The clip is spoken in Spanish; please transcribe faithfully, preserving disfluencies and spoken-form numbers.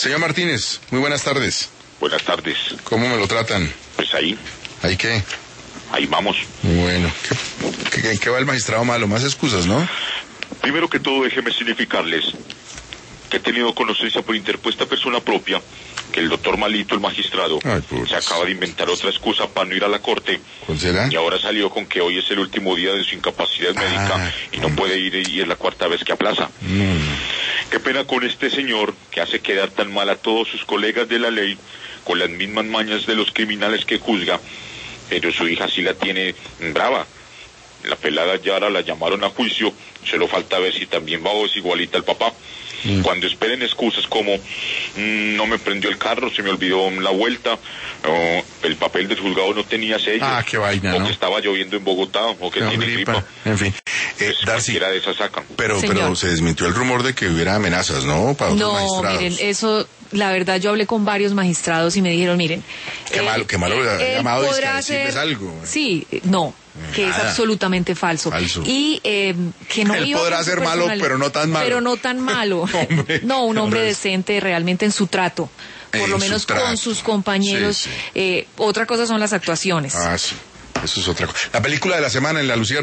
Señor Martínez, muy buenas tardes. Buenas tardes. ¿Cómo me lo tratan? Pues ahí. ¿Ahí qué? Ahí vamos. Bueno, ¿qué, qué, qué va el magistrado malo? Más excusas, ¿no? Primero que todo, déjeme significarles que he tenido conocimiento por interpuesta persona propia que el doctor Malito, el magistrado, Ay, se acaba de inventar otra excusa para no ir a la corte. ¿Cuál será? Y ahora salió con que hoy es el último día de su incapacidad médica ah, y no puede ir, y es la cuarta vez que aplaza. No, no. Qué pena con este señor que hace quedar tan mal a todos sus colegas de la ley con las mismas mañas de los criminales que juzga, pero su hija sí la tiene brava. La pelada Yara la llamaron a juicio, solo falta ver si también va o es igualita al papá. Mm. Cuando esperen excusas como mmm, no me prendió el carro, se me olvidó la vuelta, o el papel del juzgado no tenía sello, ah, qué vaina, o ¿no? que estaba lloviendo en Bogotá, o que Qué tiene gripa. gripa. En fin, eh, Pues Darcy, cualquiera de esas sacan. pero, Señor. pero se desmintió el rumor de que hubiera amenazas, ¿no? Para otros No, magistrados. miren, eso, la verdad, yo hablé con varios magistrados y me dijeron, miren... Qué él- malo, qué malo haber él llamado dizque podrá a decirles hacer- algo. Sí, no, que es Nada. absolutamente falso. Falso. Y eh, que no Él iba podrá con su ser malo, personalidad. pero no tan malo. Pero no tan malo. Hombre, no, un hombre hombre. decente realmente en su trato. Por En lo su menos trato. con sus compañeros. Sí, sí. Eh, otra cosa son las actuaciones. Ah, sí, eso es otra cosa. La película de la semana en La Lucía.